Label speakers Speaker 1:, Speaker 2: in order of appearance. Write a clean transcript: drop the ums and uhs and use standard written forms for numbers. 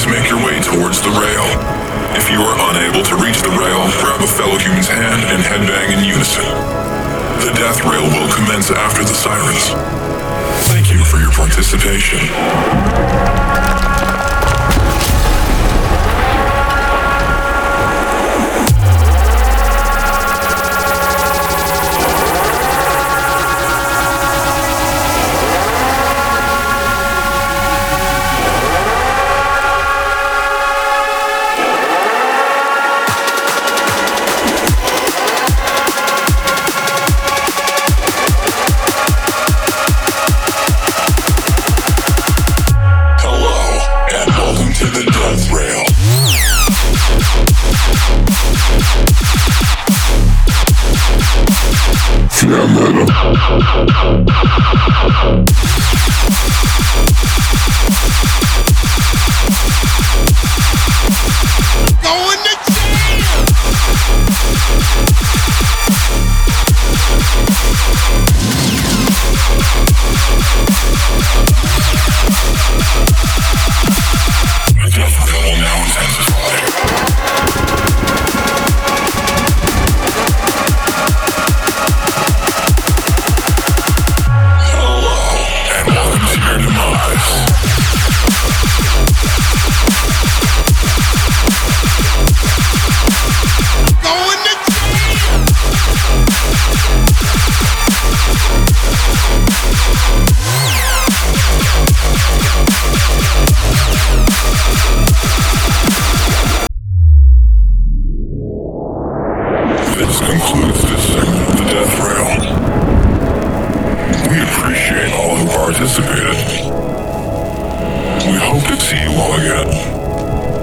Speaker 1: Please make your way towards the rail. If you are unable to reach the rail, grab a fellow human's hand and headbang in unison. The death rail will commence after the sirens. Thank you for your participation. This concludes this segment of the Death Rail. We appreciate all who participated. We hope to see you all again.